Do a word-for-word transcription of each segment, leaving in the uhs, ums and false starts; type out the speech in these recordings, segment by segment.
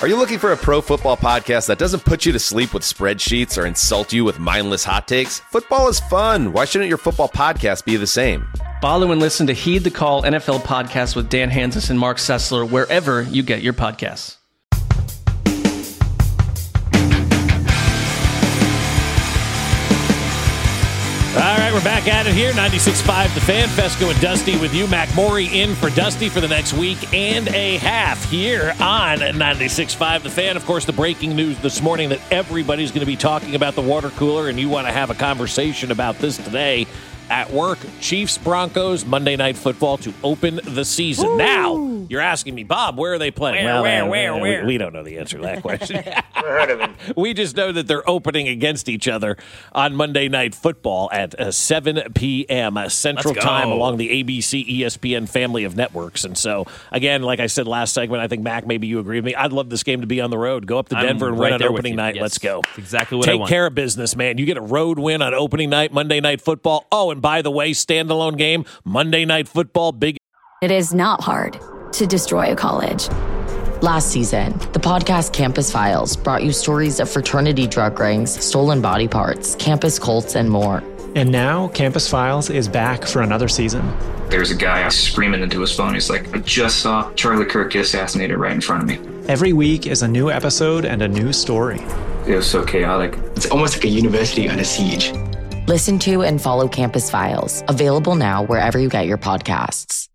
Are you looking for a pro football podcast that doesn't put you to sleep with spreadsheets or insult you with mindless hot takes? Football is fun. Why shouldn't your football podcast be the same? Follow and listen to Heed the Call N F L podcast with Dan Hanzus and Mark Sessler wherever you get your podcasts. All right, we're back at it here. ninety-six point five The Fan. Fesco and Dusty with you. Mac Morey in for Dusty for the next week and a half here on ninety-six point five The Fan. Of course, the breaking news this morning that everybody's going to be talking about the water cooler, and you want to have a conversation about this today at work. Chiefs, Broncos, Monday Night Football to open the season. Ooh. Now, you're asking me, Bob, where are they playing? Where, well, where, uh, where, we, where? We don't know the answer to that question. Never heard of it. We just know that they're opening against each other on Monday Night Football at uh, seven p.m. Central Time along the A B C E S P N family of networks. And so, again, like I said last segment, I think, Mac, maybe you agree with me. I'd love this game to be on the road. Go up to Denver I'm and right win on there with opening you. night. Yes. Let's go. That's exactly what Take I want. care of business, man. You get a road win on opening night, Monday Night Football. Oh, and by the way, standalone game, Monday Night Football, big. It is not hard to destroy a college. Last season, the podcast Campus Files brought you stories of fraternity drug rings, stolen body parts, campus cults, and more. And now, Campus Files is back for another season. There's a guy screaming into his phone. He's like, I just saw Charlie Kirk get assassinated right in front of me. Every week is a new episode and a new story. It was so chaotic. It's almost like a university under siege. Listen to and follow Campus Files, available now wherever you get your podcasts.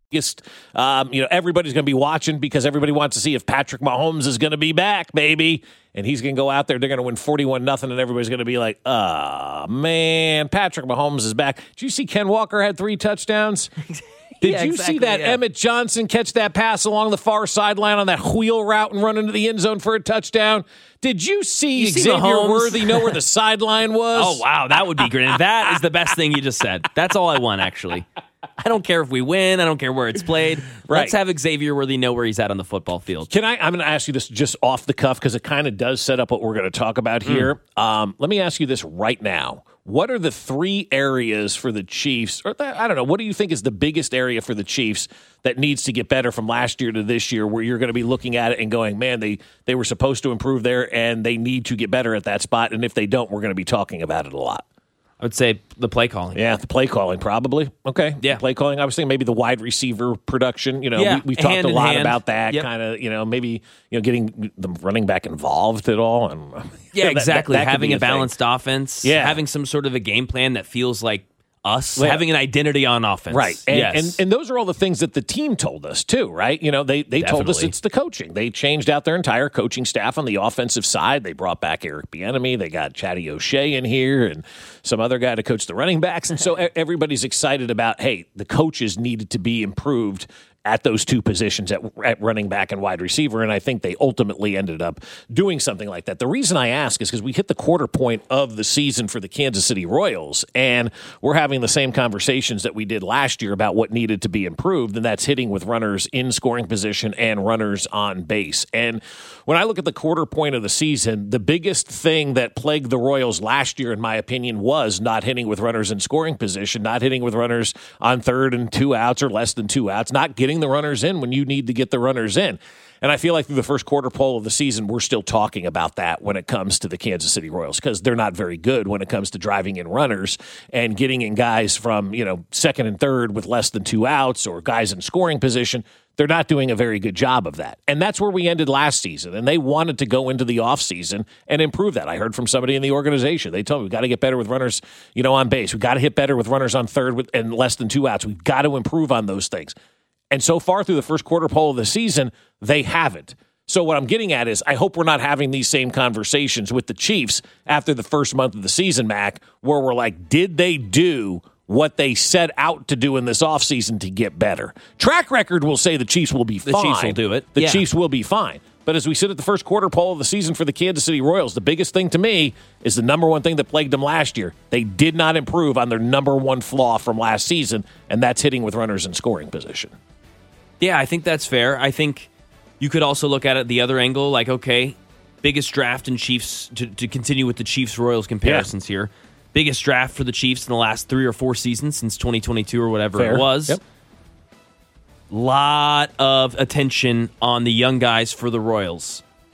Um, you know, everybody's going to be watching because everybody wants to see if Patrick Mahomes is going to be back, baby. And he's going to go out there. They're going to win forty-one nothing, and everybody's going to be like, oh, man, Patrick Mahomes is back. Did you see Ken Walker had three touchdowns? Did yeah, you exactly, see that yeah. Emmett Johnson catch that pass along the far sideline on that wheel route and run into the end zone for a touchdown? Did you see You see Xavier Mahomes? Worthy know where the sideline was? Oh, wow, that would be great. And that is the best thing you just said. That's all I want, actually. I don't care if we win. I don't care where it's played. Right. Let's have Xavier Worthy know where he's at on the football field. Can I? I'm going to ask you this just off the cuff because it kind of does set up what we're going to talk about here. Mm. Um, let me ask you this right now. What are the three areas for the Chiefs, or I don't know, what do you think is the biggest area for the Chiefs that needs to get better from last year to this year where you're going to be looking at it and going, man, they, they were supposed to improve there and they need to get better at that spot, and if they don't, we're going to be talking about it a lot? I would say the play calling. Yeah, the play calling probably. Okay. Yeah. Play calling. I was thinking maybe the wide receiver production. You know, Yeah, we, we've talked hand a in lot hand. about that Yep. kind of, you know, maybe, you know, getting the running back involved at all. And Yeah, that- exactly. that- that could having be a thing. balanced offense. Yeah. Having some sort of a game plan that feels like us. Yeah. Having an identity on offense. Right. And, yes. and and those are all the things that the team told us too, right? You know, they, they told us Definitely. it's the coaching. They changed out their entire coaching staff on the offensive side. They brought back Eric Bieniemy. They got Chatty O'Shea in here and some other guy to coach the running backs. And so e- everybody's excited about, hey, the coaches needed to be improved at those two positions at, at running back and wide receiver, and I think they ultimately ended up doing something like that. The reason I ask is because we hit the quarter point of the season for the Kansas City Royals, and we're having the same conversations that we did last year about what needed to be improved, and that's hitting with runners in scoring position and runners on base. And when I look at the quarter point of the season, the biggest thing that plagued the Royals last year, in my opinion, was not hitting with runners in scoring position, not hitting with runners on third and two outs or less than two outs, not getting the runners in when you need to get the runners in. And I feel like through the first quarter poll of the season, we're still talking about that when it comes to the Kansas City Royals because they're not very good when it comes to driving in runners and getting in guys from, you know, second and third with less than two outs or guys in scoring position. They're not doing a very good job of that. And that's where we ended last season. And they wanted to go into the offseason and improve that. I heard from somebody in the organization. They told me we've got to get better with runners, you know, on base. We've got to hit better with runners on third with, and less than two outs. We've got to improve on those things. And so far through the first quarter poll of the season, they haven't. So what I'm getting at is I hope we're not having these same conversations with the Chiefs after the first month of the season, Mac, where we're like, did they do what they set out to do in this offseason to get better? Track record will say the Chiefs will be The fine. Chiefs will do it. The Yeah. Chiefs will be fine. But as we sit at the first quarter poll of the season for the Kansas City Royals, the biggest thing to me is the number one thing that plagued them last year. They did not improve on their number one flaw from last season, and that's hitting with runners in scoring position. Yeah, I think that's fair. I think you could also look at it the other angle, like, okay, biggest draft in Chiefs, to, to continue with the Chiefs-Royals comparisons yeah. here. Biggest draft for the Chiefs in the last three or four seasons since twenty twenty-two or whatever fair. it was. Yep. Lot of attention on the young guys for the Royals.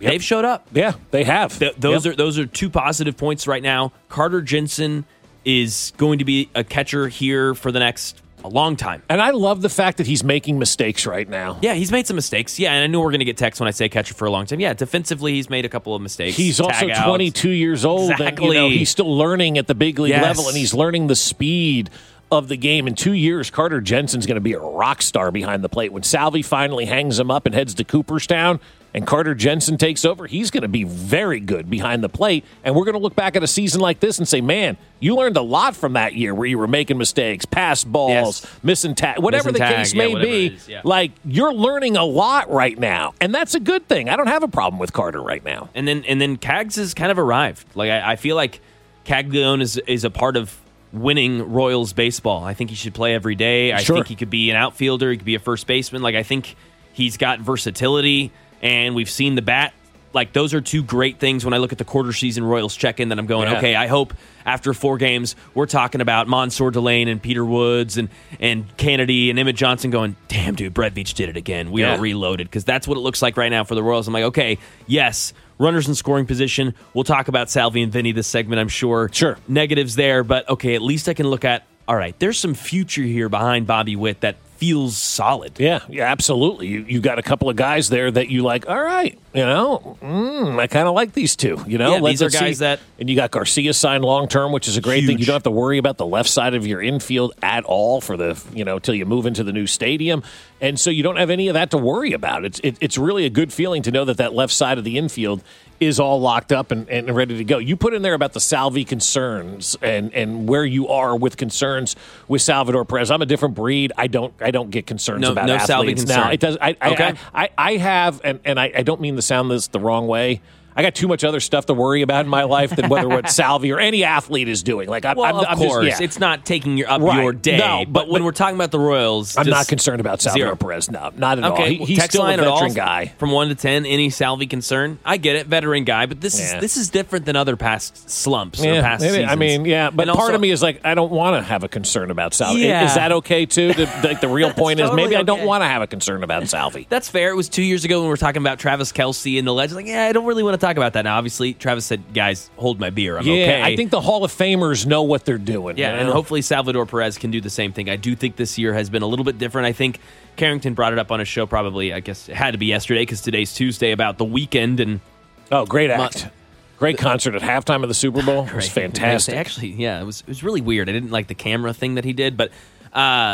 Yep. They've showed up. Yeah, they have. Th- those yep. are those are two positive points right now. Carter Jensen is going to be a catcher here for the next a long time. And I love the fact that he's making mistakes right now. Yeah, he's made some mistakes. Yeah, and I know we're going to get texts when I say catcher for a long time. Yeah, defensively, he's made a couple of mistakes. He's also Tag twenty-two outs. years old. Exactly. And, you know, he's still learning at the big league Yes. level, and he's learning the speed of the game. In two years, Carter Jensen's going to be a rock star behind the plate. When Salvi finally hangs him up and heads to Cooperstown and Carter Jensen takes over, he's going to be very good behind the plate. And we're going to look back at a season like this and say, man, you learned a lot from that year where you were making mistakes, pass balls, Yes. missing tag, whatever Missing the tag, case yeah, may whatever be. it is, yeah. Like, you're learning a lot right now. And that's a good thing. I don't have a problem with Carter right now. And then and then Cags has kind of arrived. Like I, I feel like Caglione is is a part of winning Royals baseball. I think he should play every day. I Sure. think he could be an outfielder. He could be a first baseman. Like I think he's got versatility, and we've seen the bat. Like those are two great things when I look at the quarter season Royals check-in that I'm going, Yeah. okay, I hope after four games we're talking about Mansour Delane and Peter Woods and, and Kennedy and Emmett Johnson going, damn, dude, Brett Veach did it again. We Yeah. are reloaded, because that's what it looks like right now for the Royals. I'm like, okay, yes, runners in scoring position. We'll talk about Salvi and Vinny this segment, I'm sure. Sure. Negatives there, but okay, at least I can look at, all right, there's some future here behind Bobby Witt that feels solid. Yeah, yeah, absolutely. You you got a couple of guys there that you like. All right, you know, mm, I kind of like these two. You know, Yeah, these are guys that- and you got Garcia signed long term, which is a great Huge. thing. You don't have to worry about the left side of your infield at all for the you know till you move into the new stadium, and so you don't have any of that to worry about. It's it, it's really a good feeling to know that that left side of the infield is all locked up and, and ready to go. You put in there about the Salvi concerns and, and where you are with concerns with Salvador Perez. I'm a different breed. I don't I don't get concerns No- about no Salvi athletes. concern. Now, it does. I, I, Okay. I, I, I have, and, and I, I don't mean to sound this the wrong way. I got too much other stuff to worry about in my life than whether what Salvi or any athlete is doing. Like, I'm, Well, I'm, of I'm course, just, yeah. it's not taking your, up Right. your day. No, but, but- when but- we're talking about the Royals, I'm just not concerned about Salvador zero. Perez. No, not at all. Okay, He, well, he's text still a line at veteron all guy. from one to ten. Any Salvi concern? I get it, veteran guy, but this Yeah. is this is different than other past slumps or Yeah, past maybe. seasons. I mean, yeah, but And part also- of me is like, I don't want to have a concern about Salvi. Yeah. Is that okay too? The, like the real point is, totally maybe I don't okay. want to have a concern about Salvi. That's fair. It was two years ago when we were talking about Travis Kelce and the Legends. Like, yeah, I don't really want to talk about that now. Obviously, Travis said, guys, hold my beer. I'm Yeah, okay. I think the Hall of Famers know what they're doing. Yeah, you and know? hopefully Salvador Perez can do the same thing. I do think this year has been a little bit different. I think Carrington brought it up on his show probably, I guess it had to be yesterday because today's Tuesday, about the weekend. And Oh, great act. Great concert at halftime of the Super Bowl. It was Right. fantastic. Actually, yeah, it was it was really weird. I didn't like the camera thing that he did, but uh,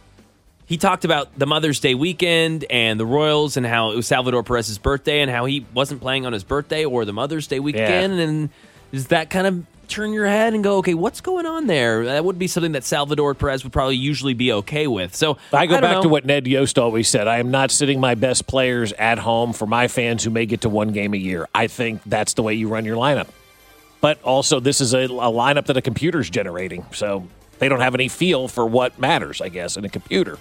he talked about the Mother's Day weekend and the Royals and how it was Salvador Perez's birthday and how he wasn't playing on his birthday or the Mother's Day weekend. And does that kind of turn your head and go, okay, what's going on there? That would be something that Salvador Perez would probably usually be okay with. So I go don't back know. to what Ned Yost always said. I am not sitting my best players at home for my fans who may get to one game a year. I think that's the way you run your lineup. But also, this is a, a lineup that a computer's generating. So they don't have any feel for what matters, I guess, in a computer.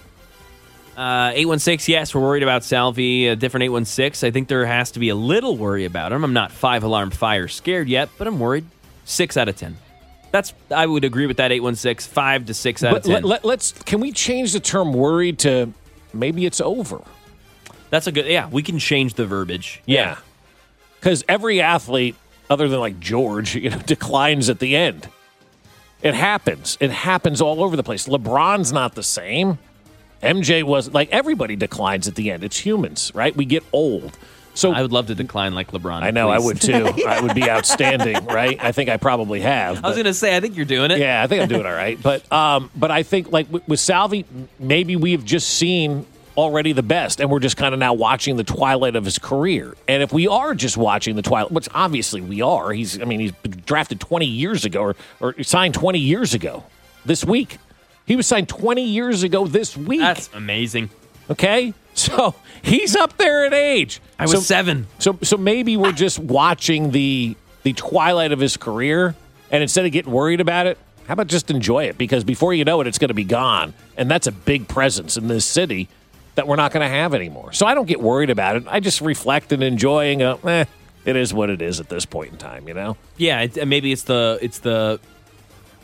Uh, eight one six, yes, we're worried about Salvi. A different eight one six. I think there has to be a little worry about him. I'm not five alarm fire scared yet, but I'm worried. Six out of ten. That's I would agree with that eight one six. Five to six out But of ten. let, let, let's can we change the term worried to maybe it's over? That's a good. Yeah, we can change the verbiage. Yeah, because every athlete, other than like George, you know, declines at the end. It happens. It happens all over the place. LeBron's not the same. M J was like everybody declines at the end. It's humans, right? We get old. So I would love to decline like LeBron. I know I please. would too. I would be outstanding, right? I think I probably have. I was but- going to say, I think you're doing it. yeah, I think I'm doing all right. But um, but I think like with, with Salvi, maybe we've just seen already the best, and we're just kind of now watching the twilight of his career. And if we are just watching the twilight, which obviously we are, he's I mean he's been drafted twenty years ago or or signed twenty years ago this week. He was signed twenty years ago this week. That's amazing. Okay, so he's up there in age. I was so, seven. So so maybe we're just watching the the twilight of his career, and instead of getting worried about it, how about just enjoy it? Because before you know it, it's going to be gone, and that's a big presence in this city that we're not going to have anymore. So I don't get worried about it. I just reflect and enjoy and go, eh, it is what it is at this point in time, you know? Yeah, it, maybe it's the it's the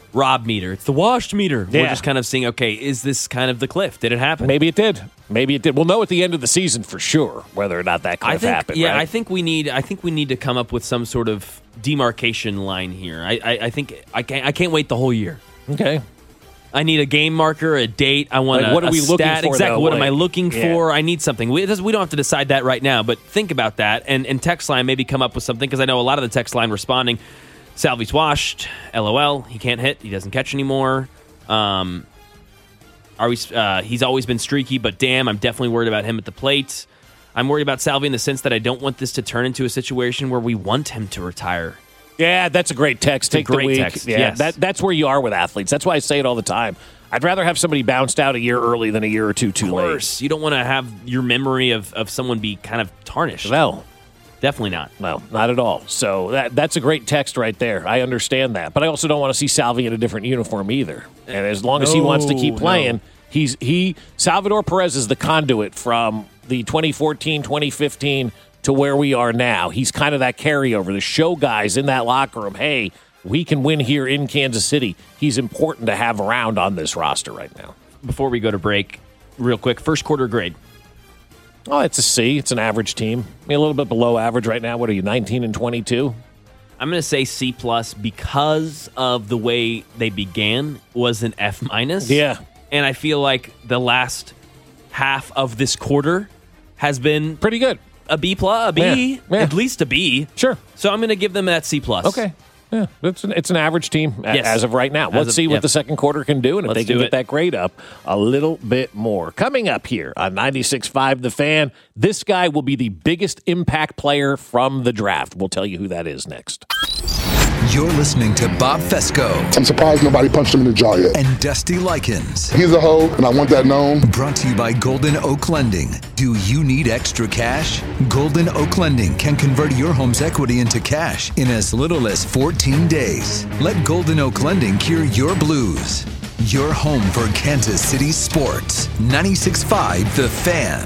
Rob meter. It's the washed meter. Yeah. We're just kind of seeing, okay, is this kind of the cliff? Did it happen? Maybe it did. Maybe it did. We'll know at the end of the season for sure whether or not that cliff I think, happened. Yeah, right? I think we need. I think we need to come up with some sort of demarcation line here. I, I, I think I can't. I can't wait the whole year. Okay. I need a game marker, a date. I want Like, a, what are a we looking stat. for, Exactly. though? What am Like, I looking yeah. for? I need something. We, we don't have to decide that right now, but think about that and, and text line maybe come up with something because I know a lot of the text line responding. Salvy's washed. LOL. He can't hit. He doesn't catch anymore. Um, are we? Uh, he's always been streaky, but damn, I'm definitely worried about him at the plate. I'm worried about Salvy in the sense that I don't want this to turn into a situation where we want him to retire. Yeah, that's a great text. Take great the week. text, Yeah, yes. that, that's where you are with athletes. That's why I say it all the time. I'd rather have somebody bounced out a year early than a year or two too Of late. course, you don't want to have your memory of, of someone be kind of tarnished. No, Definitely not. no, not at all. So that that's a great text right there. I understand that, but I also don't want to see Salvi in a different uniform either. And as long as he wants to keep No, playing, no. he's he Salvador Perez is the conduit from the twenty fourteen, twenty fifteen to where we are now. He's kind of that carryover, the show guys in that locker room. Hey, we can win here in Kansas City. He's important to have around on this roster right now. Before we go to break, real quick, first quarter grade. Oh, it's a C. It's an average team. I mean, a little bit below average right now. What are you, nineteen and twenty-two? I'm going to say C plus because of the way they began was an F minus. Yeah. And I feel like the last half of this quarter has been Pretty good. a B plus, a B, Yeah, yeah. at least a B. Sure. So I'm going to give them that C plus. Okay. Yeah, it's an, it's an average team a- Yes. as of right now. As Let's of- see what yep. the second quarter can do and if Let's they can do get it. that grade up a little bit more. Coming up here on ninety-six point five The Fan, this guy will be the biggest impact player from the draft. We'll tell you who that is next. You're listening to Bob Fesco I'm surprised nobody punched him in the jaw yet. and Dusty Likens. He's a hoe, and I want that known. Brought to you by Golden Oak Lending. Do you need extra cash? Golden Oak Lending can convert your home's equity into cash in as little as fourteen days. Let Golden Oak Lending cure your blues. Your home for Kansas City sports. ninety-six point five The Fan.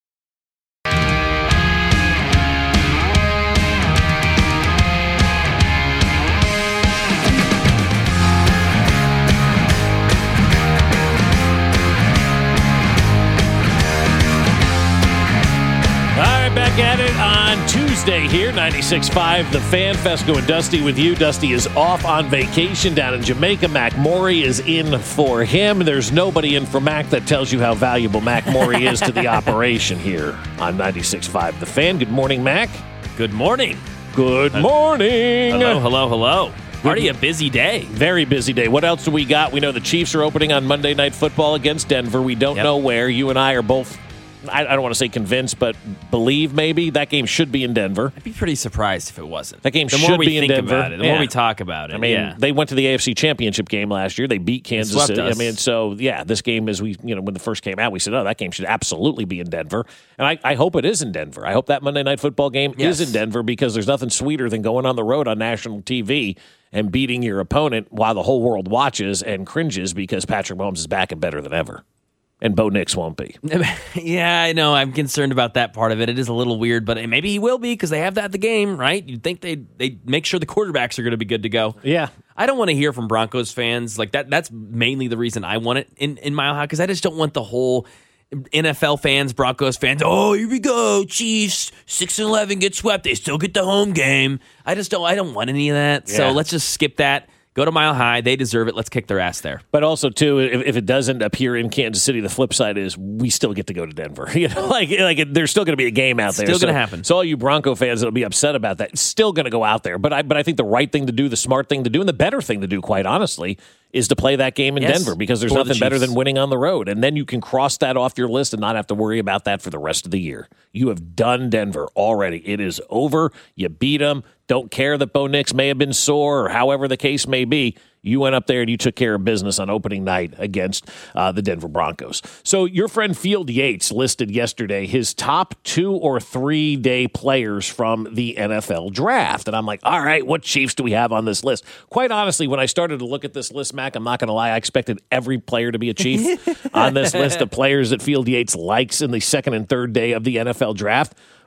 All right, back at it on Tuesday here, ninety-six point five The Fan. Fesco and Dusty with you. Dusty is off on vacation down in Jamaica. Mac Morey is in for him. There's nobody in for Mac that tells you how valuable Mac Morey is to the operation here on ninety-six point five The Fan. Good morning, Mac. Good morning. Good morning. Hello, hello, hello. Already a busy day. Very busy day. What else do we got? We know the Chiefs are opening on Monday Night Football against Denver. We don't Yep. know where. You and I are both, I, I don't want to say convinced, but believe maybe that game should be in Denver. I'd be pretty surprised if it wasn't. That game the should more we be in think Denver. about it, the Yeah. more we talk about it. I mean, yeah. they went to the A F C Championship game last year. They beat Kansas swept City. us. I mean, so yeah, this game as we, you know, when the first came out, we said, oh, that game should absolutely be in Denver. And I, I hope it is in Denver. I hope that Monday Night Football game Yes. is in Denver because there's nothing sweeter than going on the road on national T V and beating your opponent while the whole world watches and cringes because Patrick Mahomes is back and better than ever. And Bo Nix won't be. Yeah, I know. I'm concerned about that part of it. It is a little weird, but maybe he will be because they have that at the game, right? You'd think they they make sure the quarterbacks are going to be good to go. Yeah. I don't want to hear from Broncos fans like that. That's mainly the reason I want it in in Mile High because I just don't want the whole N F L fans, Broncos fans. Oh, here we go, Chiefs six and eleven get swept. They still get the home game. I just don't. I don't want any of that. Yeah. So let's just skip that. Go to Mile High. They deserve it. Let's kick their ass there. But also, too, if, if it doesn't appear in Kansas City, the flip side is we still get to go to Denver. You know, like like it, there's still going to be a game out there. Still gonna So- happen. So all you Bronco fans that'll be upset about that, it's still going to go out there. But I but I think the right thing to do, the smart thing to do, and the better thing to do, quite honestly, is to play that game in Yes, Denver because there's for the nothing better Chiefs. than winning on the road. And then you can cross that off your list and not have to worry about that for the rest of the year. You have done Denver already. It is over. You beat them. Don't care that Bo Nix may have been sore or however the case may be. You went up there and you took care of business on opening night against uh, the Denver Broncos. So your friend Field Yates listed yesterday his top two or three day players from the N F L draft. And I'm like, all right, what Chiefs do we have on this list? Quite honestly, when I started to look at this list, Mac, I'm not going to lie, I expected every player to be a Chief on this list of players that Field Yates likes in the second and third day of the N F L draft.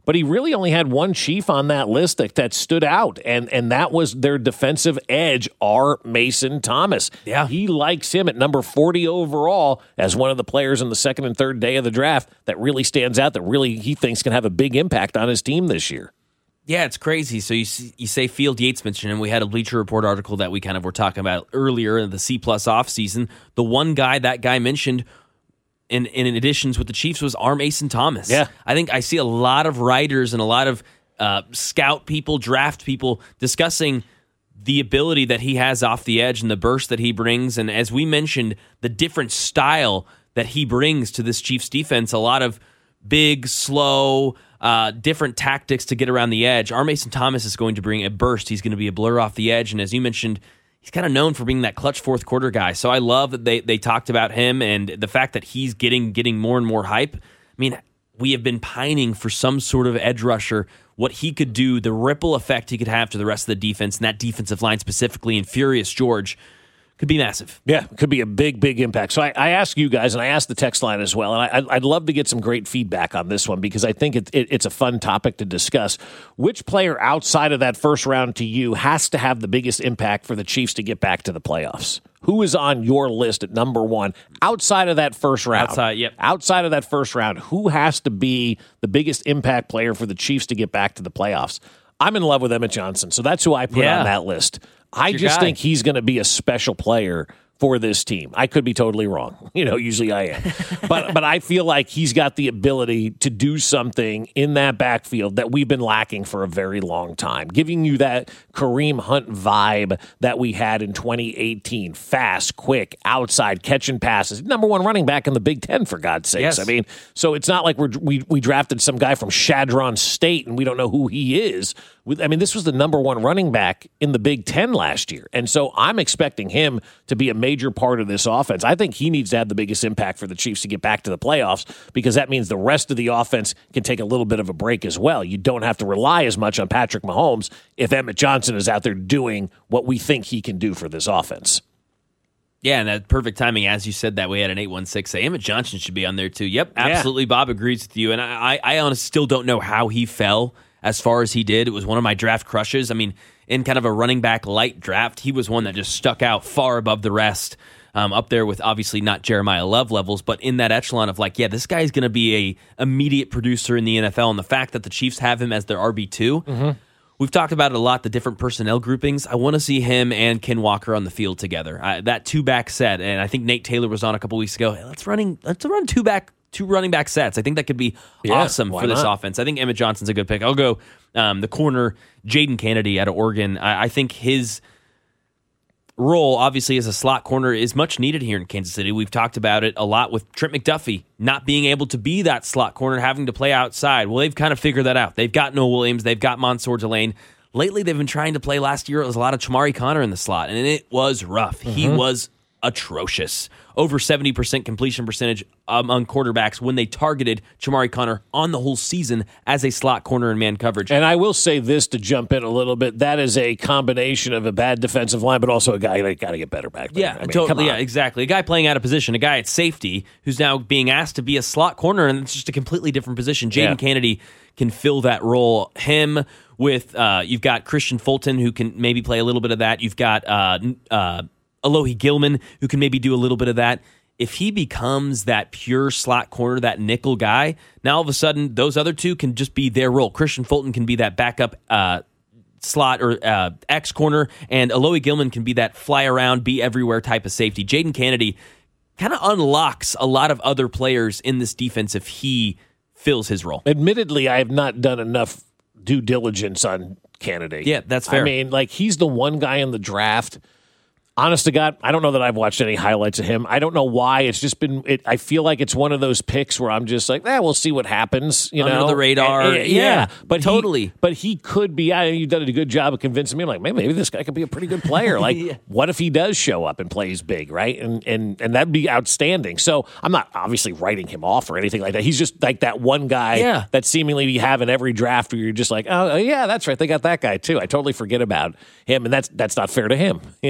but he really only had one Chief on that list that, that stood out, and and that was their defensive edge, R. Mason Thomas. Yeah. He likes him at number forty overall as one of the players in the second and third day of the draft that really stands out, that really he thinks can have a big impact on his team this year. Yeah, it's crazy. So you see, you say Field Yates mentioned, and we had a Bleacher Report article that we kind of were talking about earlier in the C-plus offseason. The one guy that guy mentioned in, in additions with the Chiefs was R. Mason Thomas. Yeah. I think I see a lot of writers and a lot of uh, scout people, draft people discussing the ability that he has off the edge and the burst that he brings. And as we mentioned, the different style that he brings to this Chiefs defense, a lot of big, slow, uh, different tactics to get around the edge. R. Mason Thomas is going to bring a burst. He's going to be a blur off the edge. And as you mentioned, he's kind of known for being that clutch fourth quarter guy. So I love that they they talked about him and the fact that he's getting getting more and more hype. I mean, we have been pining for some sort of edge rusher, what he could do, the ripple effect he could have to the rest of the defense, and that defensive line specifically, and Furious George could be massive. Yeah, it could be a big, big impact. So I, I ask you guys, and I ask the text line as well, and I, I'd love to get some great feedback on this one because I think it, it, it's a fun topic to discuss. Which player outside of that first round to you has to have the biggest impact for the Chiefs to get back to the playoffs? Who is on your list at number one outside of that first round? Outside, yep. Outside of that first round, who has to be the biggest impact player for the Chiefs to get back to the playoffs? I'm in love with Emmett Johnson, so that's who I put yeah. on that list. I Your just guy. think he's going to be a special player for this team. I could be totally wrong. You know, usually I am. but but I feel like he's got the ability to do something in that backfield that we've been lacking for a very long time, giving you that Kareem Hunt vibe that we had in twenty eighteen. Fast, quick, outside, catching passes. Number one running back in the Big Ten, for God's sakes. Yes. I mean, so it's not like we're, we we drafted some guy from Shadron State and we don't know who he is. I mean, this was the number one running back in the Big Ten last year. And so I'm expecting him to be a major part of this offense. I think he needs to have the biggest impact for the Chiefs to get back to the playoffs because that means the rest of the offense can take a little bit of a break as well. You don't have to rely as much on Patrick Mahomes if Emmett Johnson is out there doing what we think he can do for this offense. Yeah, and that perfect timing, as you said that, we had an eight one six say Emmett Johnson should be on there too. Yep, absolutely. Yeah. Bob agrees with you. And I, I honestly still don't know how he fell as far as he did. It was one of my draft crushes. I mean, in kind of a running back light draft, he was one that just stuck out far above the rest, um, up there with obviously not Jeremiah Love levels, but in that echelon of like, yeah, this guy's going to be a immediate producer in the N F L. And the fact that the Chiefs have him as their R B two, mm-hmm. we've talked about it a lot, the different personnel groupings. I want to see him and Ken Walker on the field together. Uh, that two-back set, and I think Nate Taylor was on a couple weeks ago. Hey, let's running, let's run two-back Two running back sets. I think that could be yeah, awesome for this not? offense. I think Emmett Johnson's a good pick. I'll go um, the corner, Jaden Kennedy out of Oregon. I, I think his role, obviously, as a slot corner is much needed here in Kansas City. We've talked about it a lot with Trent McDuffie not being able to be that slot corner, having to play outside. Well, they've kind of figured that out. They've got Noah Williams. They've got Mansour Delane. Lately, they've been trying to play. Last year, it was a lot of Chamari Connor in the slot, and it was rough. Mm-hmm. He was atrocious. Over seventy percent completion percentage among quarterbacks when they targeted Chamari Connor on the whole season as a slot corner in man coverage. And I will say this to jump in a little bit. That is a combination of a bad defensive line, but also a guy that got to get better back there. Yeah, I mean, totally. Yeah, exactly. A guy playing out of position, a guy at safety who's now being asked to be a slot corner, and it's just a completely different position. Jaden yeah. Kennedy can fill that role. Him with, uh, you've got Christian Fulton who can maybe play a little bit of that. You've got uh, uh, Alohi Gilman, who can maybe do a little bit of that. If he becomes that pure slot corner, that nickel guy, now all of a sudden those other two can just be their role. Christian Fulton can be that backup uh, slot or uh, X corner, and Alohi Gilman can be that fly around, be everywhere type of safety. Jaden Kennedy kind of unlocks a lot of other players in this defense if he fills his role. Admittedly, I have not done enough due diligence on Kennedy. Yeah, that's fair. I mean, like he's the one guy in the draft. Honest to God, I don't know that I've watched any highlights of him. I don't know why. It's just been, it, I feel like it's one of those picks where I'm just like, eh, we'll see what happens. You Under know, the radar. And, and, yeah, yeah, but totally. He, but he could be, I, you've done a good job of convincing me. I'm like, man, maybe this guy could be a pretty good player. Like, yeah. what if he does show up and plays big, right? And, and, and that'd be outstanding. So I'm not obviously writing him off or anything like that. He's just like that one guy yeah. that seemingly you have in every draft where you're just like, oh, yeah, that's right. They got that guy too. I totally forget about him. And that's, that's not fair to him.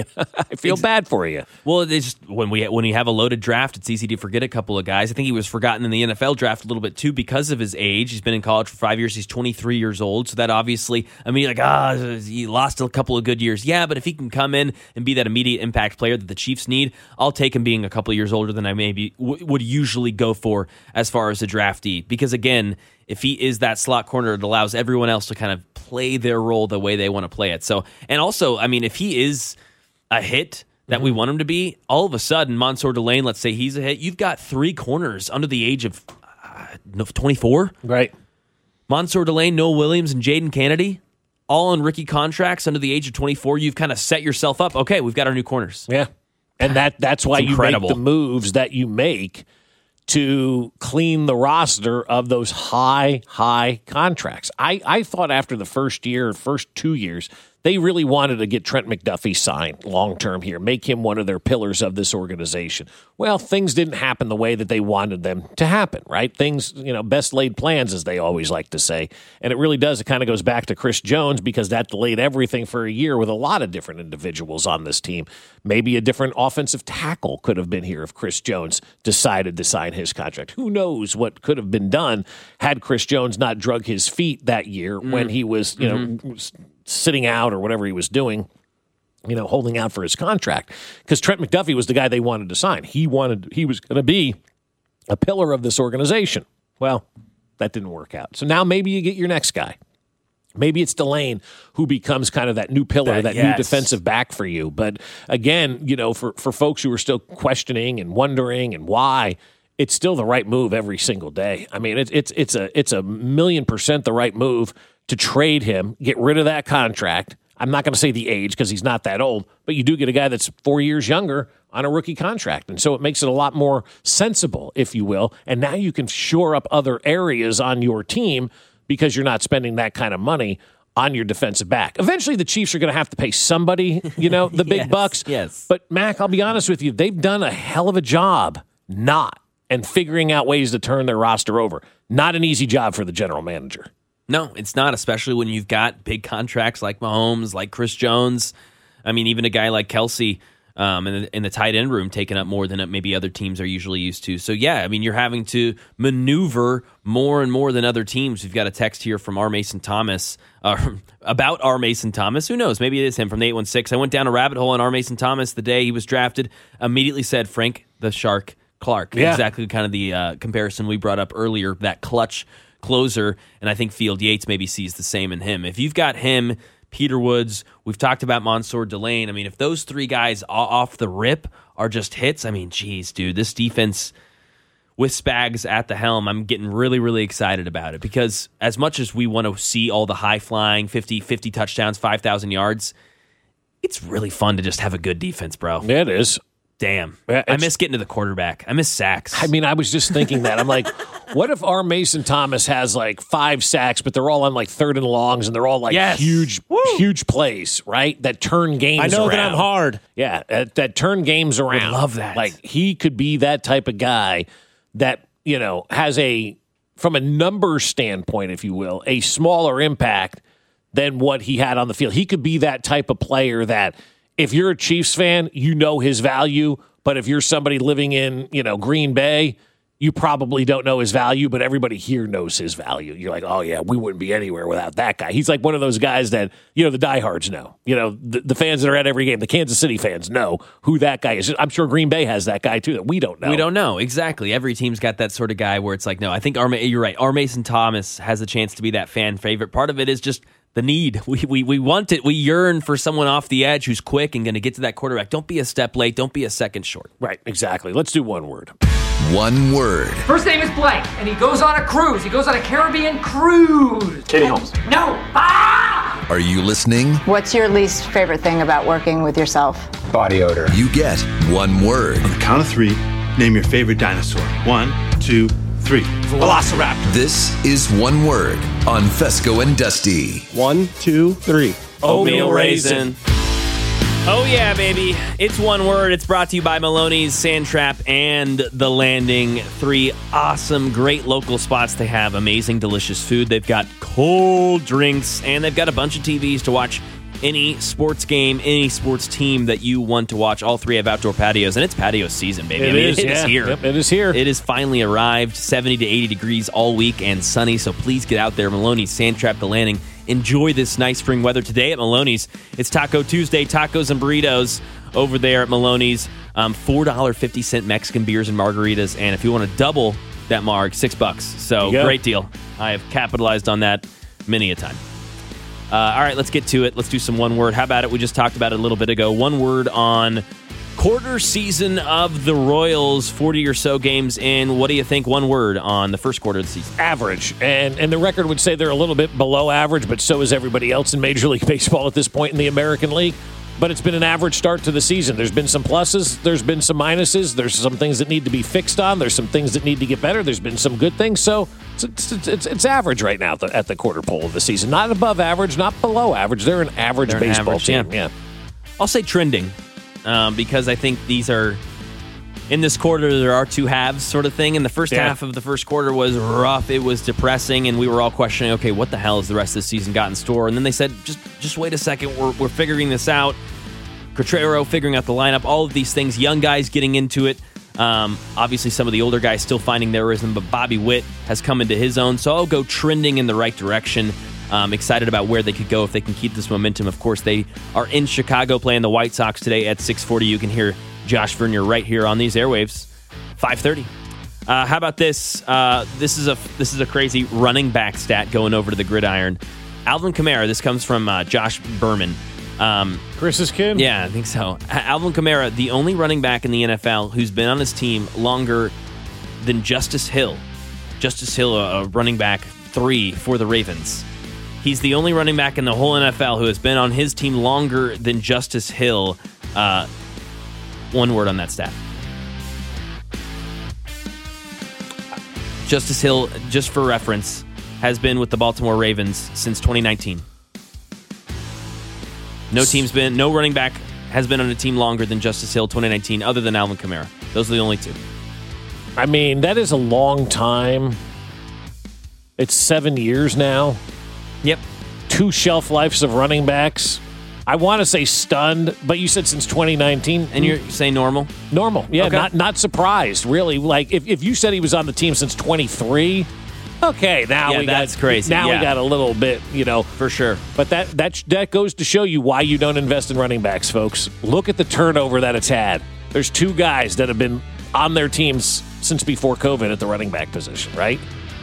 I feel Ex- bad for you. Well, it's just, when we when you have a loaded draft, it's easy to forget a couple of guys. I think he was forgotten in the N F L draft a little bit too because of his age. He's been in college for five years. He's twenty-three years old. So that obviously, I mean, like, ah, he lost a couple of good years. Yeah, but if he can come in and be that immediate impact player that the Chiefs need, I'll take him being a couple of years older than I maybe w- would usually go for as far as a draftee. Because again, if he is that slot corner, it allows everyone else to kind of play their role the way they want to play it. So, and also, I mean, if he is a hit that mm-hmm. we want him to be, all of a sudden, Mansour Delane, let's say he's a hit, you've got three corners under the age of uh, twenty-four. Right. Mansour Delane, Noah Williams, and Jaden Kennedy, all on rookie contracts under the age of twenty-four. You've kind of set yourself up. Okay, we've got our new corners. Yeah. And that that's why it's you incredible. make the moves that you make to clean the roster of those high, high contracts. I, I thought after the first year, first two years, they really wanted to get Trent McDuffie signed long-term here, make him one of their pillars of this organization. Well, things didn't happen the way that they wanted them to happen, right? Things, you know, best laid plans, as they always like to say. And it really does. It kind of goes back to Chris Jones because that delayed everything for a year with a lot of different individuals on this team. Maybe a different offensive tackle could have been here if Chris Jones decided to sign his contract. Who knows what could have been done had Chris Jones not drug his feet that year mm. when he was, you mm-hmm. know, sitting out or whatever he was doing, you know, holding out for his contract. Because Trent McDuffie was the guy they wanted to sign. He wanted, he was going to be a pillar of this organization. Well, that didn't work out. So now maybe you get your next guy. Maybe it's Delane who becomes kind of that new pillar, that, that yes. new defensive back for you. But again, you know, for, for folks who are still questioning and wondering and why, it's still the right move every single day. I mean, it's it's it's a it's a million percent the right move to trade him, get rid of that contract. I'm not going to say the age because he's not that old, but you do get a guy that's four years younger on a rookie contract. And so it makes it a lot more sensible, if you will. And now you can shore up other areas on your team because you're not spending that kind of money on your defensive back. Eventually, the Chiefs are going to have to pay somebody, you know, the big yes, bucks. Yes. But, Mac, I'll be honest with you, they've done a hell of a job not and figuring out ways to turn their roster over. Not an easy job for the general manager. No, it's not, especially when you've got big contracts like Mahomes, like Chris Jones. I mean, even a guy like Kelsey um, in, the, in the tight end room taking up more than maybe other teams are usually used to. So, yeah, I mean, you're having to maneuver more and more than other teams. We've got a text here from R. Mason Thomas uh, about R. Mason Thomas. Who knows? Maybe it is him from the eight one six. I went down a rabbit hole on R. Mason Thomas the day he was drafted. Immediately said Frank the Shark Clark. Yeah. Exactly kind of the uh, comparison we brought up earlier, that clutch closer, and I think Field Yates maybe sees the same in him. If you've got him, Peter Woods, we've talked about Mansour Delane. I mean, if those three guys off the rip are just hits, I mean, geez, dude, this defense with Spags at the helm, I'm getting really, really excited about it because as much as we want to see all the high-flying, fifty, fifty touchdowns, five thousand yards, it's really fun to just have a good defense, bro. It is. Damn. I miss getting to the quarterback. I miss sacks. I mean, I was just thinking that. I'm like, what if our Mason Thomas has like five sacks, but they're all on like third and longs, and they're all like yes. huge, Woo. huge plays, right? That turn games I know around. that I'm hard. Yeah, that, that turn games around. I love that. Like, he could be that type of guy that, you know, has a, from a numbers standpoint, if you will, a smaller impact than what he had on the field. He could be that type of player that, if you're a Chiefs fan, you know his value, but if you're somebody living in, you know, Green Bay, you probably don't know his value, but everybody here knows his value. You're like, oh, yeah, we wouldn't be anywhere without that guy. He's like one of those guys that, you know, the diehards know. You know, the, the fans that are at every game, the Kansas City fans know who that guy is. I'm sure Green Bay has that guy, too, that we don't know. We don't know. Exactly. Every team's got that sort of guy where it's like, no, I think our, you're right. R. Mason Thomas has a chance to be that fan favorite. Part of it is just the need. We, we we want it. We yearn for someone off the edge who's quick and going to get to that quarterback. Don't be a step late. Don't be a second short. Right, exactly. Let's do one word. One word. First name is Blake, and he goes on a cruise. He goes on a Caribbean cruise. Katie Holmes. No. Ah! Are you listening? What's your least favorite thing about working with yourself? Body odor. You get one word. On the count of three, name your favorite dinosaur. One, two, three. Velociraptor. This is One Word on Fesco and Dusty. One, two, three. Oatmeal raisin. Oh, yeah, baby. It's One Word. It's brought to you by Maloney's, Sand Trap, and The Landing. Three awesome, great local spots. They have amazing, delicious food. They've got cold drinks, and they've got a bunch of T Vs to watch any sports game, any sports team that you want to watch. All three have outdoor patios, and it's patio season, baby. It I mean, is, it yeah. is here. Yep, it is here. It has finally arrived. seventy to eighty degrees all week and sunny, so please get out there. Maloney's Sand Trap The Landing. Enjoy this nice spring weather. Today at Maloney's, it's Taco Tuesday, tacos and burritos over there at Maloney's. Um, four dollars and fifty cents Mexican beers and margaritas, and if you want to double that marg, six bucks. So great deal. I have capitalized on that many a time. Uh, all right, let's get to it. Let's do some one word. How about it? We just talked about it a little bit ago. One word on quarter season of the Royals, forty or so games in. What do you think? One word on the first quarter of the season. Average. And and the record would say they're a little bit below average, but so is everybody else in Major League Baseball at this point in the American League. But it's been an average start to the season. There's been some pluses. There's been some minuses. There's some things that need to be fixed on. There's some things that need to get better. There's been some good things. So it's it's, it's, it's average right now at the, at the quarter pole of the season. Not above average, not below average. They're an average They're an baseball average, team. yeah. Yeah. I'll say trending um, because I think these are, in this quarter, there are two halves sort of thing. And the first Yeah. half of the first quarter was rough. It was depressing, and we were all questioning, okay, what the hell has the rest of the season got in store? And then they said, just just wait a second. We're, we're figuring this out. Cotrero figuring out the lineup, all of these things, young guys getting into it. Um, obviously, some of the older guys still finding their rhythm, but Bobby Witt has come into his own, so I'll go trending in the right direction. Um, excited about where they could go if they can keep this momentum. Of course, they are in Chicago playing the White Sox today at six forty. You can hear Josh Vernier right here on these airwaves, five thirty. Uh, how about this? Uh, this is a this is a crazy running back stat going over to the gridiron. Alvin Kamara, this comes from uh, Josh Berman. Um, Chris's kid? Yeah, I think so. Alvin Kamara, the only running back in the N F L who's been on his team longer than Justice Hill. Justice Hill, a running back three for the Ravens. He's the only running back in the whole N F L who has been on his team longer than Justice Hill. Uh, one word on that stat. Justice Hill, just for reference, has been with the Baltimore Ravens since twenty nineteen. No team's been, no running back has been on a team longer than Justice Hill twenty nineteen, other than Alvin Kamara. Those are the only two. I mean, that is a long time. It's seven years now. Yep. Two shelf lives of running backs. I want to say stunned, but you said since twenty nineteen. And you're saying normal? Normal. Yeah, Okay. not not surprised, really. Like, if, if you said he was on the team since twenty-three, okay, now Yeah, we that's got, crazy. Now Yeah. we got a little bit, you know. For sure. But that, that, that goes to show you why you don't invest in running backs, folks. Look at the turnover that it's had. There's two guys that have been on their teams since before COVID at the running back position, right?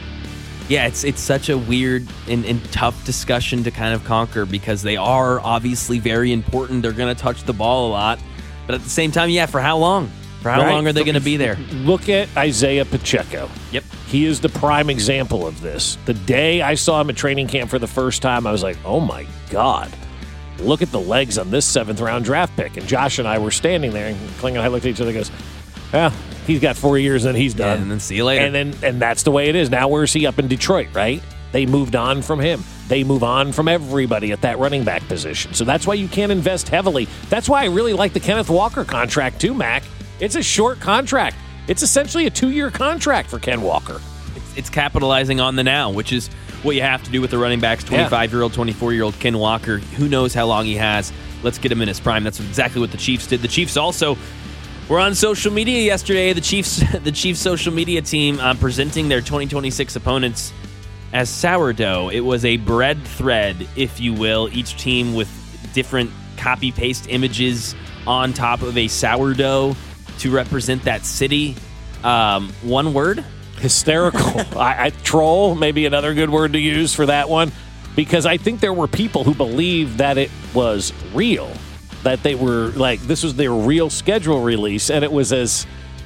Yeah, it's it's such a weird and, and tough discussion to kind of conquer because they are obviously very important. They're going to touch the ball a lot. But at the same time, yeah, for how long? For how Right. long are they going to be there? Look at Isaiah Pacheco. Yep. He is the prime example of this. The day I saw him at training camp for the first time, I was like, oh my God. Look at the legs on this seventh round draft pick. And Josh and I were standing there, and Kling and I looked at each other and goes, well, he's got four years and he's done. Yeah, and then see you later. And then and that's the way it is. Now where is he? Up in Detroit, right? They moved on from him. They move on from everybody at that running back position. So that's why you can't invest heavily. That's why I really like the Kenneth Walker contract too, Mac. It's a short contract. It's essentially a two-year contract for Ken Walker. It's, it's capitalizing on the now, which is what you have to do with the running backs, twenty-five-year-old, twenty-four-year-old Ken Walker. Who knows how long he has. Let's get him in his prime. That's exactly what the Chiefs did. The Chiefs also were on social media yesterday. The Chiefs the Chiefs social media team uh, presenting their twenty twenty-six opponents as sourdough. It was a bread thread, if you will, each team with different copy-paste images on top of a sourdough to represent that city. Um, one word? Hysterical. I, I troll, maybe another good word to use for that one, because I think there were people who believed that it was real, that they were like, this was their real schedule release, and it was as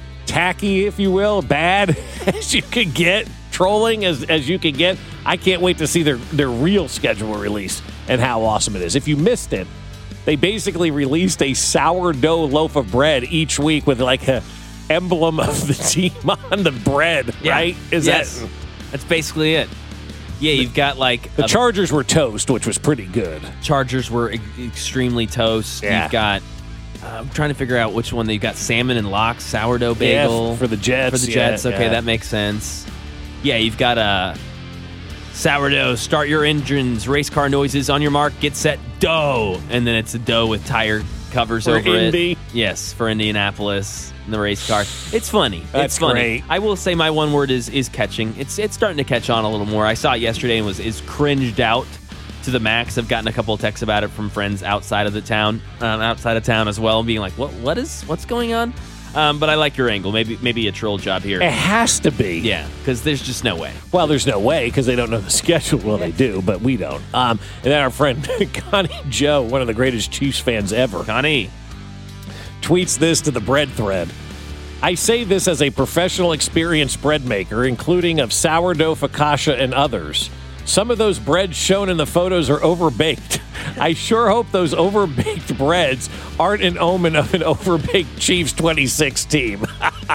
tacky, if you will, bad as you could get, trolling as, as you could get. I can't wait to see their, their real schedule release and how awesome it is. If you missed it, they basically released a sourdough loaf of bread each week with like a emblem of the team on the bread, Yeah. right? Is yes. that That's basically it. Yeah, you've got like... the a- Chargers were toast, which was pretty good. Chargers were e- extremely toast. Yeah. You've got... Uh, I'm trying to figure out which one. You've got salmon and lox, sourdough bagel. Yeah, for the Jets. For the yeah, Jets, okay, yeah. that makes sense. Yeah, you've got a... Sourdough, start your engines, race car noises, on your mark, get set, dough. And then it's a dough with tire covers for over Indy. it. Yes, for Indianapolis and the race car. It's funny. That's it's funny. great. I will say my one word is is catching. It's it's starting to catch on a little more. I saw it yesterday and was is cringed out to the max. I've gotten a couple of texts about it from friends outside of the town, um, outside of town as well, being like, "What what is what's going on?" Um, but I like your angle. Maybe maybe a troll job here. It has to be. Yeah, because there's just no way. Well, there's no way because they don't know the schedule. Well, they do, but we don't. Um, and then our friend Connie Joe, one of the greatest Chiefs fans ever, Connie, tweets this to the bread thread. I say this as a professional experienced bread maker, including of sourdough, focaccia, and others. Some of those breads shown in the photos are overbaked. I sure hope those overbaked breads aren't an omen of an overbaked Chiefs twenty-six team.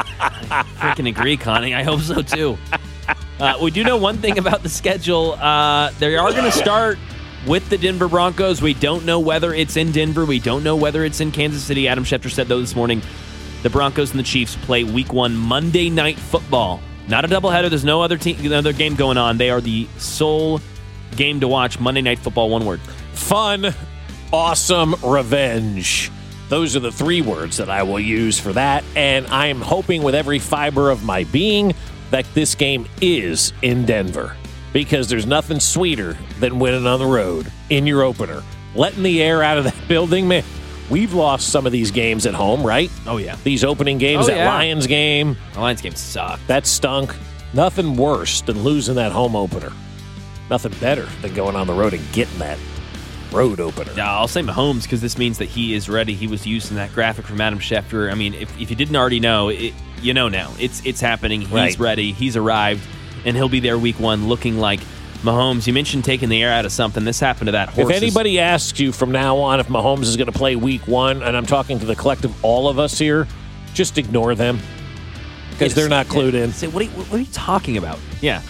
I freaking agree, Connie. I hope so, too. Uh, we do know one thing about the schedule. Uh, they are going to start with the Denver Broncos. We don't know whether it's in Denver. We don't know whether it's in Kansas City. Adam Schefter said, though, this morning, the Broncos and the Chiefs play week one Monday Night Football. Not a doubleheader. There's no other team, other game going on. They are the sole game to watch. Monday Night Football, one word. Fun, awesome, revenge. Those are the three words that I will use for that. And I am hoping with every fiber of my being that this game is in Denver. Because there's nothing sweeter than winning on the road in your opener. Letting the air out of that building, man. We've lost some of these games at home, right? Oh, yeah. These opening games, oh, that yeah. Lions game. The Lions game sucked. That stunk. Nothing worse than losing that home opener. Nothing better than going on the road and getting that road opener. Yeah, I'll say Mahomes because this means that he is ready. He was using that graphic from Adam Schefter. I mean, if, if you didn't already know, it, you know now. It's it's happening. He's right. ready. He's arrived, and he'll be there week one looking like Mahomes. You mentioned taking the air out of something. This happened to that horse. If anybody asks you from now on if Mahomes is going to play week one, and I'm talking to the collective all of us here, just ignore them because they're not clued in. Say, what are, you, what are you talking about? Yeah.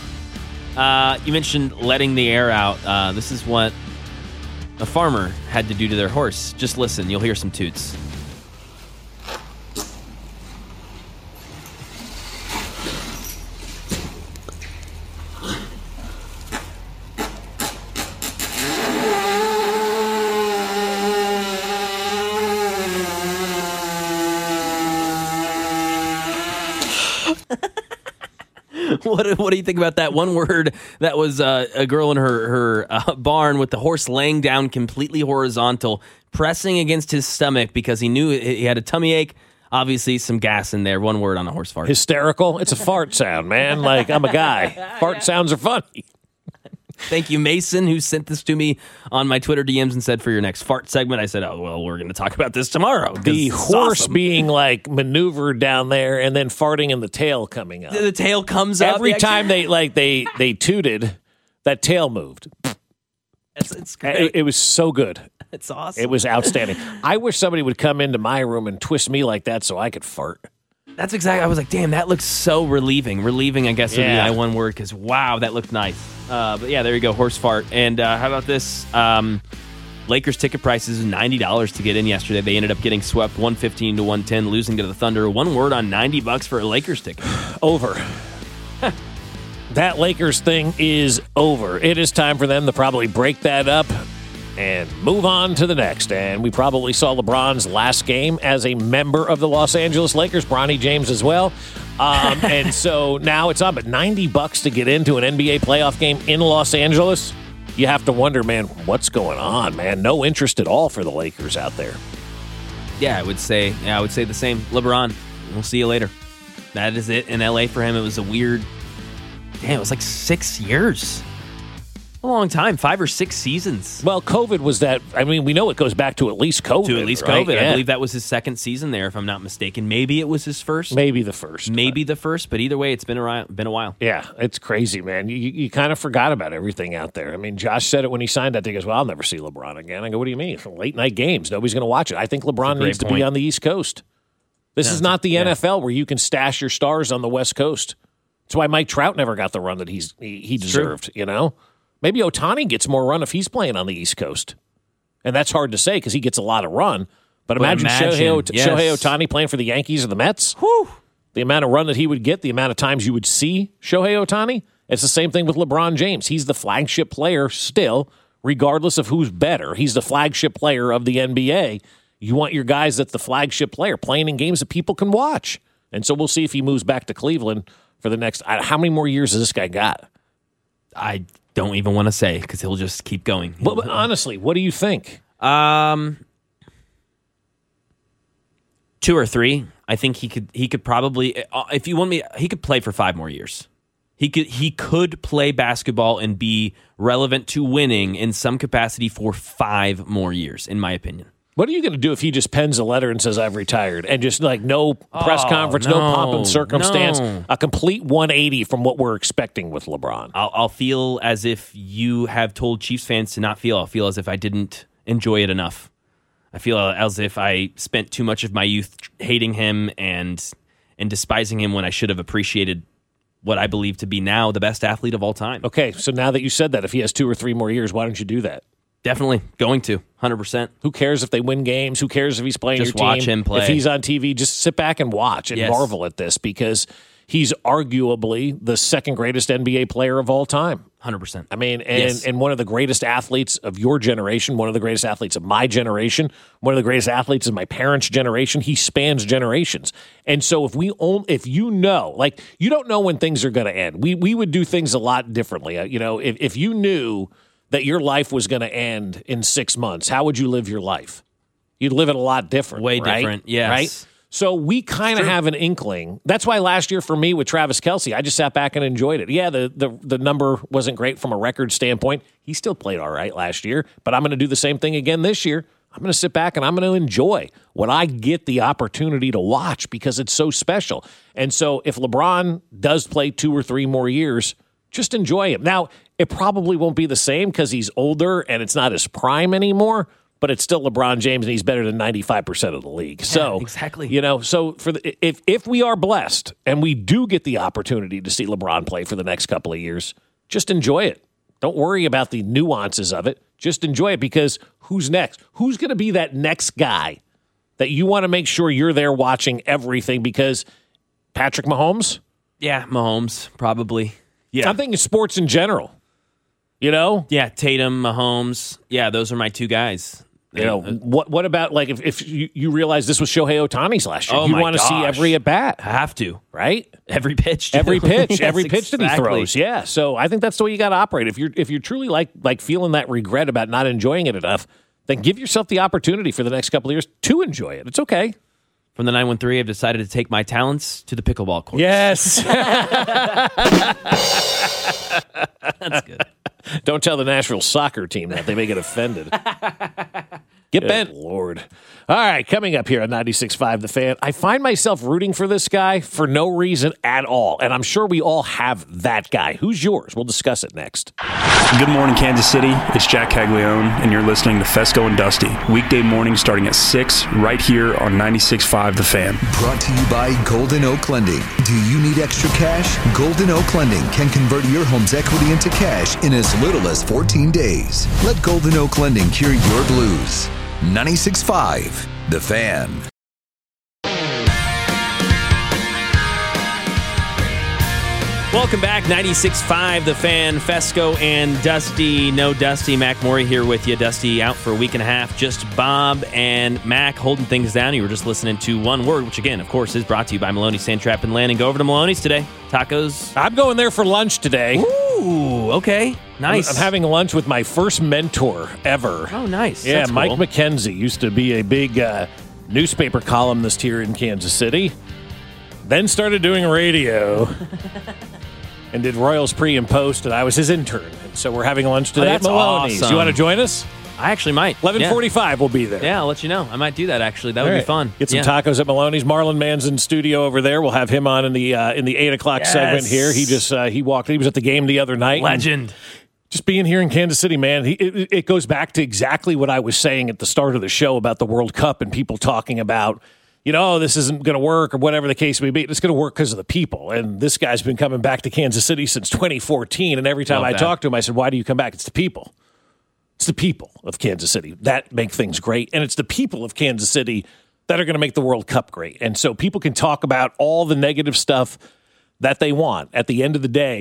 Uh, you mentioned letting the air out. Uh, this is what a farmer had to do to their horse. Just listen. You'll hear some toots. What, what do you think about that one word that was uh, a girl in her, her uh, barn with the horse laying down completely horizontal, pressing against his stomach because he knew he had a tummy ache. Obviously, some gas in there. One word on a horse fart. Hysterical. It's a fart sound, man. Like, I'm a guy. Fart sounds are funny. Thank you, Mason, who sent this to me on my Twitter D Ms and said, for your next fart segment, I said, oh, well, we're going to talk about this tomorrow. The horse awesome. being, like, maneuvered down there and then farting and the tail coming up. The, the tail comes up. Every time they, like, they, they tooted, that tail moved. It's, it's great. It, it was so good. It's awesome. It was outstanding. I wish somebody would come into my room and twist me like that so I could fart. That's exactly. I was like, damn, that looks so relieving. Relieving, I guess, would Yeah. be my one word because, wow, that looked nice. Uh, but yeah, there you go, horse fart. And uh, how about this? Um, Lakers ticket prices ninety dollars to get in yesterday. They ended up getting swept one fifteen to one ten, losing to the Thunder. One word on ninety bucks for a Lakers ticket. Over. That Lakers thing is over. It is time for them to probably break that up and move on to the next. And we probably saw LeBron's last game as a member of the Los Angeles Lakers, Bronny James as well. Um, and so now it's up at ninety bucks to get into an N B A playoff game in Los Angeles. You have to wonder, man, what's going on, man? No interest at all for the Lakers out there. Yeah, I would say, yeah, I would say the same. LeBron, we'll see you later. That is it in L A for him. It was a weird, damn, it was like six years. A long time, five or six seasons. Well, COVID was that. I mean, we know it goes back to at least COVID. To at least right? COVID. Yeah. I believe that was his second season there, if I'm not mistaken. Maybe it was his first. Maybe the first. Maybe the first, but either way, it's been a, been a while. Yeah, it's crazy, man. You, you kind of forgot about everything out there. I mean, Josh said it when he signed that. He goes, well, I'll never see LeBron again. I go, what do you mean? Late night games. Nobody's going to watch it. I think LeBron needs to point. be on the East Coast. This Yeah, is not the yeah. N F L where you can stash your stars on the West Coast. That's why Mike Trout never got the run that he's he, he deserved, true. you know? Maybe Ohtani gets more run if he's playing on the East Coast. And that's hard to say because he gets a lot of run. But, But imagine, imagine, Shohei, Ot- yes. Shohei Ohtani playing for the Yankees or the Mets. Whew. The amount of run that he would get, the amount of times you would see Shohei Ohtani, It's the same thing with LeBron James. He's the flagship player still, regardless of who's better. He's the flagship player of the N B A. You want your guys that's the flagship player playing in games that people can watch. And so we'll see if he moves back to Cleveland for the next – how many more years has this guy got? I don't even want to say because he'll just keep going. But, but honestly, what do you think? Um, two or three. I think he could he could probably – if you want me – he could play for five more years. He could he could play basketball and be relevant to winning in some capacity for five more years, in my opinion. What are you going to do if he just pens a letter and says, I've retired, and just like no press oh, conference, no, no pomp and circumstance, no. a complete one eighty from what we're expecting with LeBron? I'll, I'll feel as if you have told Chiefs fans to not feel. I'll feel as if I didn't enjoy it enough. I feel as if I spent too much of my youth hating him and and despising him when I should have appreciated what I believe to be now the best athlete of all time. Okay, so now that you said that, if he has two or three more years, why don't you do that? Definitely going to, one hundred percent. Who cares if they win games? Who cares if he's playing Just your team? watch him play. If he's on T V, just sit back and watch and Yes. marvel at this because he's arguably the second greatest N B A player of all time. one hundred percent. I mean, and, Yes. and one of the greatest athletes of your generation, one of the greatest athletes of my generation, one of the greatest athletes of my parents' generation. He spans generations. And so if we own, if you know, like you don't know when things are going to end. We we would do things a lot differently. Uh, you know, if, if you knew that your life was going to end in six months, how would you live your life? You'd live it a lot different. Way right? different, yes. Right? So we kind of have an inkling. That's why last year for me with Travis Kelce, I just sat back and enjoyed it. Yeah, the, the, the number wasn't great from a record standpoint. He still played all right last year, but I'm going to do the same thing again this year. I'm going to sit back and I'm going to enjoy what I get the opportunity to watch because it's so special. And so if LeBron does play two or three more years, just enjoy him. Now, it probably won't be the same because he's older and it's not his prime anymore, but it's still LeBron James and he's better than ninety-five percent of the league. So, yeah, exactly. You know, so for the, if if we are blessed and we do get the opportunity to see LeBron play for the next couple of years, just enjoy it. Don't worry about the nuances of it. Just enjoy it because who's next? Who's going to be that next guy that you want to make sure you're there watching everything because Patrick Mahomes? Yeah, Mahomes, probably. Yeah. I'm thinking sports in general. You know? Yeah, Tatum, Mahomes. Yeah, those are my two guys. You know, what what about, like, if, if you, you realize this was Shohei Ohtani's last year? Oh you my want to see gosh. every at-bat. Have to. Right? Every pitch. Every pitch. Yes, every pitch that he exactly. throws. Yeah. So I think that's the way you got to operate. If you're if you're truly, like, like feeling that regret about not enjoying it enough, then give yourself the opportunity for the next couple of years to enjoy it. It's okay. From the nine one three, I've decided to take my talents to the pickleball court. Yes. That's good. Don't tell the Nashville soccer team that. They may get offended. Get bent. Lord. All right, coming up here on ninety-six point five The Fan, I find myself rooting for this guy for no reason at all, and I'm sure we all have that guy. Who's yours? We'll discuss it next. Good morning, Kansas City. It's Jack Caglione, and you're listening to Fesco and Dusty. Weekday mornings starting at six, right here on ninety-six point five The Fan. Brought to you by Golden Oak Lending. Do you need extra cash? Golden Oak Lending can convert your home's equity into cash in as little as fourteen days. Let Golden Oak Lending cure your blues. ninety-six point five The Fan. Welcome back, ninety-six point five The Fan, Fesco and Dusty. No Dusty, Mac Morey here with you. Dusty out for a week and a half. Just Bob and Mac holding things down. You were just listening to One Word, which again, of course, is brought to you by Maloney's Sand Trap and Landing. Go over to Maloney's today. Tacos. I'm going there for lunch today. Ooh, okay. Nice. I'm, I'm having lunch with my first mentor ever. Oh, nice. Yeah, That's Mike cool. McKenzie used to be a big uh, newspaper columnist here in Kansas City. Then started doing radio. And did Royals pre and post, and I was his intern. And so we're having lunch today Oh, at that's Maloney's. awesome. You want to join us? I actually might. eleven forty-five, we'll be there. Yeah, I'll let you know. I might do that, actually. That All would right. be fun. Get some Yeah. tacos at Maloney's. Marlon Mann's in studio over there. We'll have him on in the uh, in the eight o'clock Yes. segment here. He just uh, he walked. He was at the game the other night. Legend. Just being here in Kansas City, man, he, it, it goes back to exactly what I was saying at the start of the show about the World Cup and people talking about, you know, oh, this isn't going to work or whatever the case may be. It's going to work because of the people. And this guy's been coming back to Kansas City since twenty fourteen. And every time Love I that. talk to him, I said, why do you come back? It's the people. It's the people of Kansas City that make things great. And it's the people of Kansas City that are going to make the World Cup great. And so people can talk about all the negative stuff that they want. At the end of the day,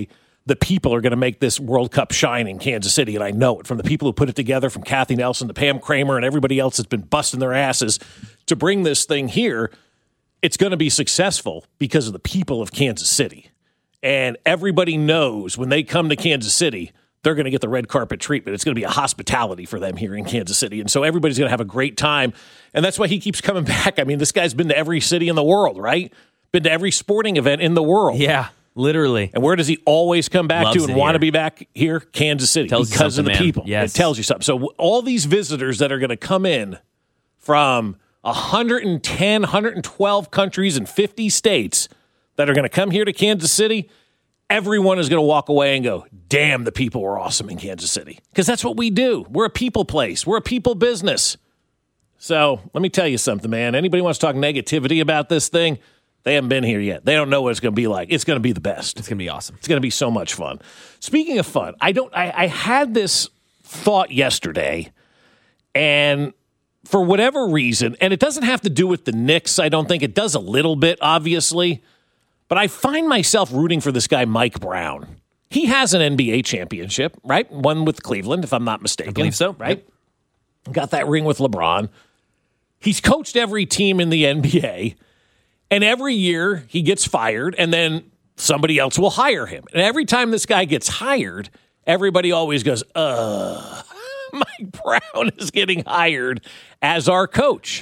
the people are going to make this World Cup shine in Kansas City, and I know it from the people who put it together, from Kathy Nelson to Pam Kramer and everybody else that's been busting their asses to bring this thing here. It's going to be successful because of the people of Kansas City. And everybody knows when they come to Kansas City, they're going to get the red carpet treatment. It's going to be a hospitality for them here in Kansas City. And so everybody's going to have a great time. And that's why he keeps coming back. I mean, this guy's been to every city in the world, right? Been to every sporting event in the world. Yeah, literally. And where does he always come back Loves to and want to here. be back here? Kansas City. Tells because of the man. people. Yes. It tells you something. So all these visitors that are going to come in from one hundred ten, one hundred twelve countries and fifty states that are going to come here to Kansas City, everyone is going to walk away and go, damn, the people were awesome in Kansas City. Because that's what we do. We're a people place. We're a people business. So let me tell you something, man. Anybody wants to talk negativity about this thing, they haven't been here yet. They don't know what it's going to be like. It's going to be the best. It's going to be awesome. It's going to be so much fun. Speaking of fun, I don't. I, I had this thought yesterday, and for whatever reason, and it doesn't have to do with the Knicks, I don't think. It does a little bit, obviously. But I find myself rooting for this guy, Mike Brown. He has an N B A championship, right? One with Cleveland, if I'm not mistaken. I believe so. Right? Yep. Got that ring with LeBron. He's coached every team in the N B A. And every year he gets fired, and then somebody else will hire him. And every time this guy gets hired, everybody always goes, uh, Mike Brown is getting hired as our coach.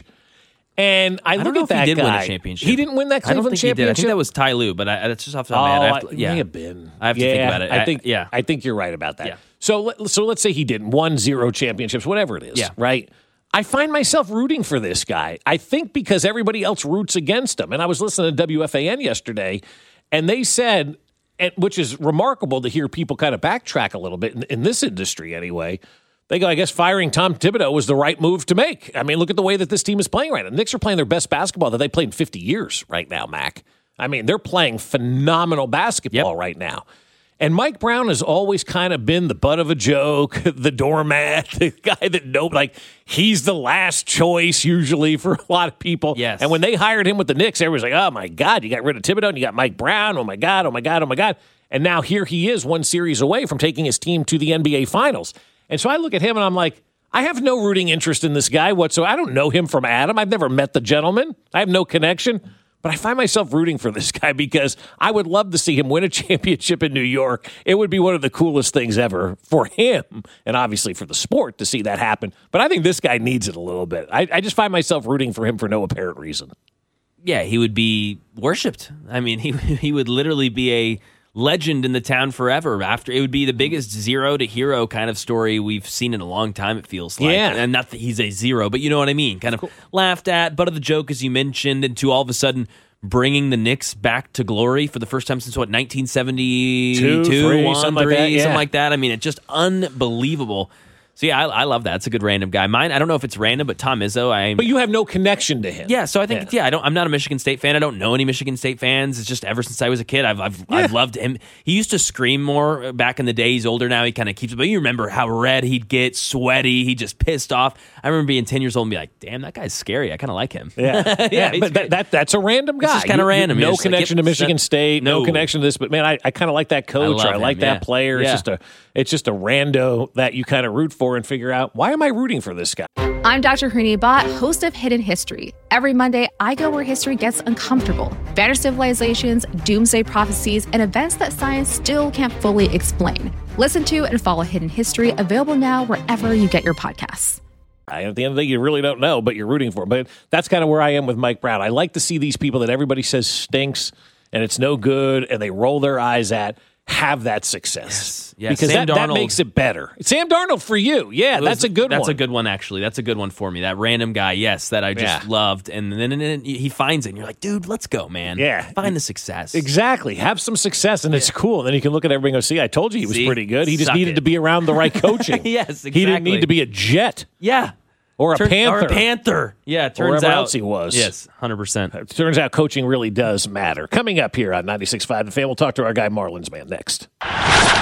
And I, I look don't know at if that he did guy. win a championship. He didn't win that Cleveland I don't think championship? He did. I think that was Ty Lue, but I, that's just off the top Oh, of my head. I have to, it yeah. may have been. I have to yeah, think about it. I think, I, yeah. I think you're right about that. Yeah. So, let, so let's say he didn't. One, zero championships, whatever it is, Yeah. right? I find myself rooting for this guy. I think because everybody else roots against him. And I was listening to W F A N yesterday, and they said, and which is remarkable to hear people kind of backtrack a little bit in, in this industry anyway. They go, I guess firing Tom Thibodeau was the right move to make. I mean, look at the way that this team is playing right now. The Knicks are playing their best basketball that they played in fifty years right now, Mac. I mean, they're playing phenomenal basketball Yep. right now. And Mike Brown has always kind of been the butt of a joke, the doormat, the guy that no, like he's the last choice usually for a lot of people. Yes. And when they hired him with the Knicks, everyone's like, oh my God, you got rid of Thibodeau and you got Mike Brown. Oh my God, oh my God, oh my God. And now here he is one series away from taking his team to the N B A Finals. And so I look at him and I'm like, I have no rooting interest in this guy whatsoever. I don't know him from Adam. I've never met the gentleman. I have no connection. But I find myself rooting for this guy because I would love to see him win a championship in New York. It would be one of the coolest things ever for him and obviously for the sport to see that happen. But I think this guy needs it a little bit. I, I just find myself rooting for him for no apparent reason. Yeah, he would be worshipped. I mean, he he would literally be a legend in the town forever. After it would be the biggest zero to hero kind of story we've seen in a long time, it feels like. Yeah. And not that he's a zero, but you know what I mean. Kind of cool. Laughed at, butt of the joke, as you mentioned, and to all of a sudden bringing the Knicks back to glory for the first time since, what, nineteen seventy-two, Two, three, one, something three, like that, yeah. something like that. I mean, it's just unbelievable. So, yeah, I, I love that. It's a good random guy. Mine, I don't know if it's random, but Tom Izzo. I, But you have no connection to him. Yeah, so I think, Yeah. yeah, I don't, I'm not a Michigan State fan. I don't know any Michigan State fans. It's just ever since I was a kid, I've I've, Yeah. I've loved him. He used to scream more back in the day. He's older now. He kind of keeps it. But you remember how red he'd get, sweaty. He just pissed off. I remember being ten years old and be like, damn, that guy's scary. I kind of like him. Yeah, yeah, Yeah, he's but that, great. that that's a random guy. It's just kinda You- you- random. You're No just like, connection yep, to Michigan that- State. No. no. connection to this. But man, I, I kind of like that coach. love Or I like him, that yeah. player. It's Yeah. just a it's just a rando that you kind of root for and figure out why am I rooting for this guy. I'm Doctor Hrini Bhatt, host of Hidden History. Every Monday, I go where history gets uncomfortable. Vanished civilizations, doomsday prophecies, and events that science still can't fully explain. Listen to and follow Hidden History, available now wherever you get your podcasts. At the end of the day, you really don't know, but you're rooting for him. But that's kind of where I am with Mike Brown. I like to see these people that everybody says stinks and it's no good and they roll their eyes at have that success. Yes. Yes. Because Sam that, that Darnold- makes it better. Sam Darnold for you. Yeah, It was- that's a good that's one. a good one, actually. That's a good one for me. That random guy, yes, that I just Yeah. loved. And then and then he finds it, and you're like, dude, let's go, man. Yeah. Find the success. Exactly. Have some success, and it's cool. And then you can look at everybody and go, see, I told you he was See? pretty good. He just Suck needed it. to be around the right coaching. Yes, He didn't exactly. need to be a Jet Yeah. or a Turn- Panther. Or a Panther. Yeah, it turns wherever out. else he was. Yes, one hundred percent. It turns out coaching really does matter. Coming up here on ninety-six point five The Fan, we'll talk to our guy Marlins Man next.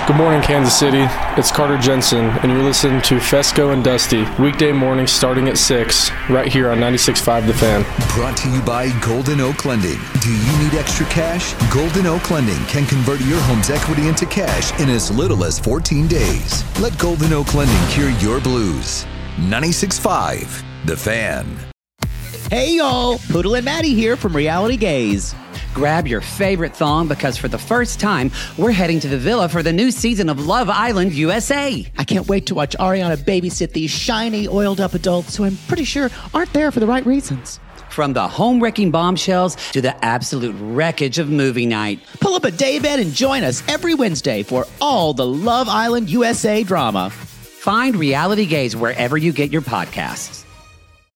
Good morning, Kansas City. It's Carter Jensen, and you're listening to Fesco and Dusty, weekday mornings starting at six, right here on ninety-six point five The Fan. Brought to you by Golden Oak Lending. Do you need extra cash? Golden Oak Lending can convert your home's equity into cash in as little as fourteen days. Let Golden Oak Lending cure your blues. ninety-six point five The Fan. Hey y'all, Poodle and Maddie here from Reality Gaze. Grab your favorite thong because for the first time, we're heading to the villa for the new season of Love Island U S A. I can't wait to watch Ariana babysit these shiny, oiled-up adults who I'm pretty sure aren't there for the right reasons. From the home-wrecking bombshells to the absolute wreckage of movie night. Pull up a daybed and join us every Wednesday for all the Love Island U S A drama. Find Reality Gaze wherever you get your podcasts.